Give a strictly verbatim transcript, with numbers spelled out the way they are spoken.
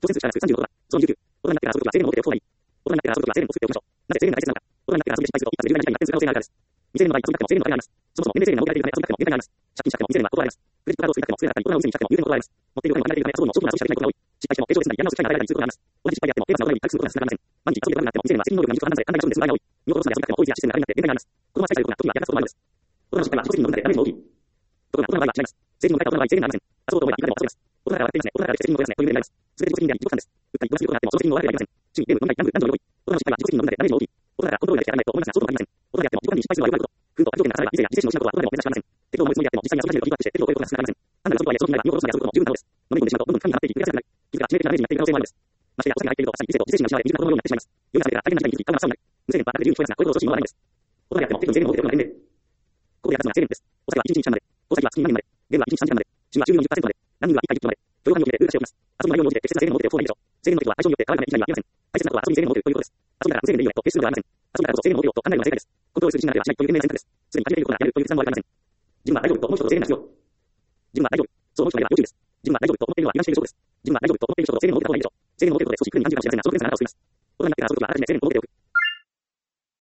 当選数から数さんじゅうのことだ。そのにじゅうきゅう。大人になってから遊ぶは制限の目的で方がいい。大人になってから遊ぶは制限を作っておきましょう。なぜ制限が大切なのか。大人になってから遊びで失敗すると、一発でじゅうばいの時間になって数可能性があるからです。未成年の場合、遊びたくても制限の場合があります。そもそも年齢制限が設けられているため遊びたくても限界があります。借金したくても未成年は断られます。クレジットカードを作りたくても、少なかったり、大人を嘘にしたくても有限の断られます。持っているお金が離れているため、遊ぶのも勝負の遊びしかできないことが多い。失敗しても平常ですなり、やり直す機会が与えられたりすることがあります。同じ失敗であっても、定番なお題に託すことがつながりません。毎日遊びで悪くなっても、未成年は責任能力が未熟な判断で考えが処分でする場合が多い。身を殺すので遊びたくても、法律やシステムがあれになって限界があります。子供は小さいことが時にはやらかすこともあるのです。大人の失敗は自己責任の部分でダメージも大きい。ところが、大人の場合は違います。成人を迎えた大人の場合、制限がありません。遊ぼうと思えばいくらでも遊べます。大人なら笑っていますね。大人なら笑って責任を負いますね。という例になります。すべて自己責任であり、自己負担です。うっかりどなすることがあっても、その責任を負われてはいけません。趣味、ゲーム、飲み会、ギャンブル、男女の多い。大人の失敗は自己責任の部分でダメージも大きい。大人だからコントロールができて当たり前と思いますが、そうとも限りません。大人であっても、自己管理に失敗するのは良くないこと。奮闘、条件が重なれば、理性や理性の失うことは大人でも目指しません。適当思いつもりであっても、実際に遊び始めるとギブアップして、適当を超えることが少なくありません。単なるそのとはいえ、その気概は身を殺すので遊ぶことも十分なのです。飲み込んでしまうと、どんどん深みにはまっていき、気がつかなくなり、気づか致命的なダメージになっている可能性もあるのです。ましてや、お酒が入っていると、理性と自制心が失われ、未熟な子供のようになってしまいます。酔いが覚めたら、大変な事態に気づき、顔が真っ青になり、無制限は楽で自由に聞こえますが、こういうことを阻止するのはないのです。大人であっても、適度に制限を設けておくのが年齢。ここでやらすのは制限です。お酒はいちにちにちさんまで。お酒は月に何人まで。ゲームはいちにちさんじかんまで。趣味はじゅうよん、じゅっパーセントまで。ランニングはいっかいじゅっぷんまで。許容範囲を決めてルール化しておきます。遊びの内容に応じて適切な制限を設けておく方がいいでしょう。制限の時は相性によって変わるため以内には言えません。大切なことは遊びに制限を設けるということです。遊びだから無制限でいいよと決してのではありません。遊びだからこそ制限を設けようと考えるのが正解です。コントロールする自信がなければしないという賢明な選択です。すでに始めていることがやるという決断もありません。自分は大丈夫と思う人と制限が必要。自分は大丈夫。そう思う人がいれば要注意です。自分は大丈夫と思っているのは油断している証拠です。自分は大丈夫と思っている人と制限を設けた方がいいでしょう。制限を設けることで組織に何十かもしれませんが、その不便さがある恐れを捨てます。大人になってから遊ぶときはあらかじめ制限を設けておく。